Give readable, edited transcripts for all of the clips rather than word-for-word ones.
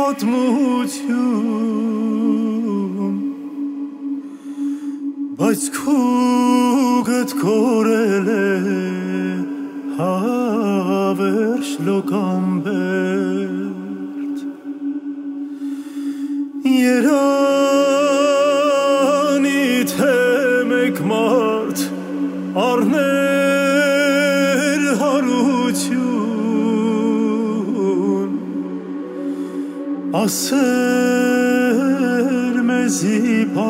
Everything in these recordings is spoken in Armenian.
պատմություն բայց քուգդ կորել է հավերժ լոկամբերտ երանի թե մեկ մարդ առներ հարություն ասեր մեզի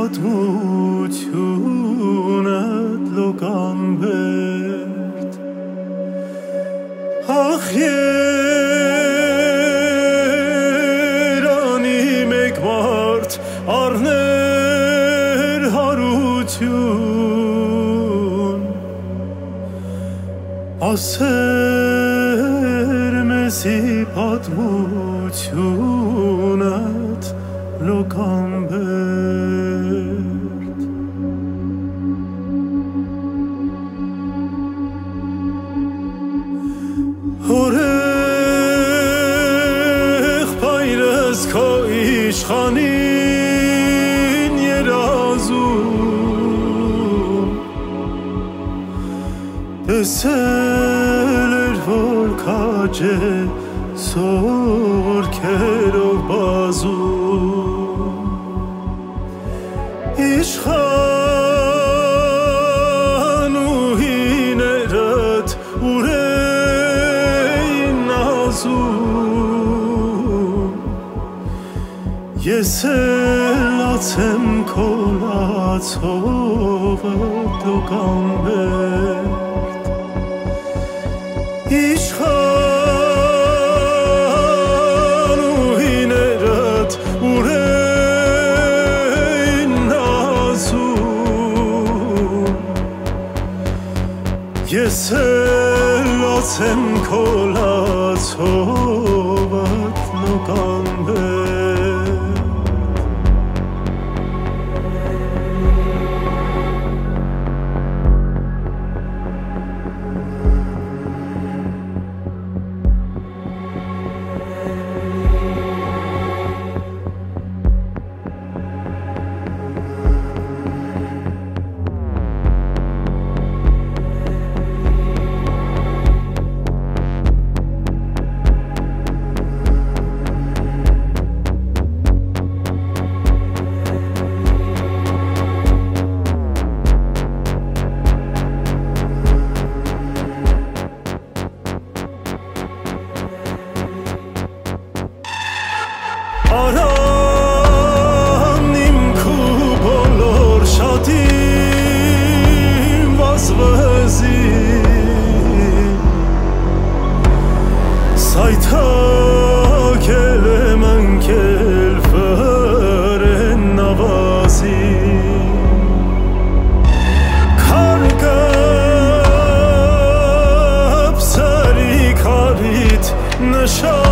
պատմությունը լոկամբերտ ախ երանի մեկ մարդ առներ հարություն ասեր մեզի պատմությունդ լոկամբերտ հորեղ պայրս քո իշխանին երազում տեսել էր որ քաջ է սորքերով բազում իշխանուհիներդ ուր էին նազում ես էլ ացեմ քո լացովը լոկամբերտ իշխանուհիներդ ուր էին նազում ես էլ ացեմ քո լացովը լոկամբերտ Արան իմ քու բոլոր շատին վազվզին սայթակել եմ ընկել վրեն նավազին քարգապ սարի քարիտ նշան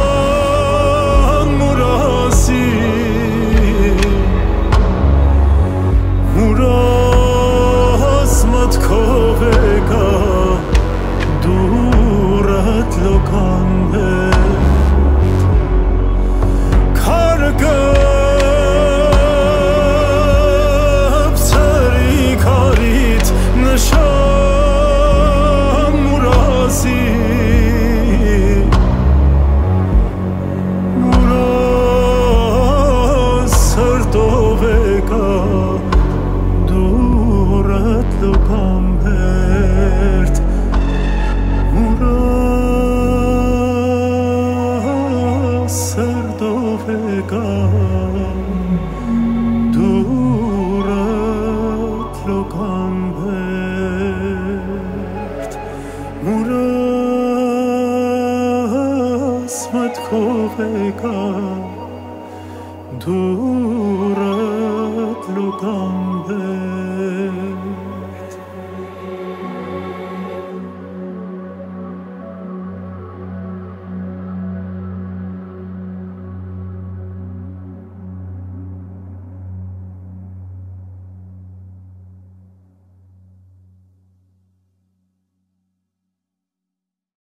Durat locambe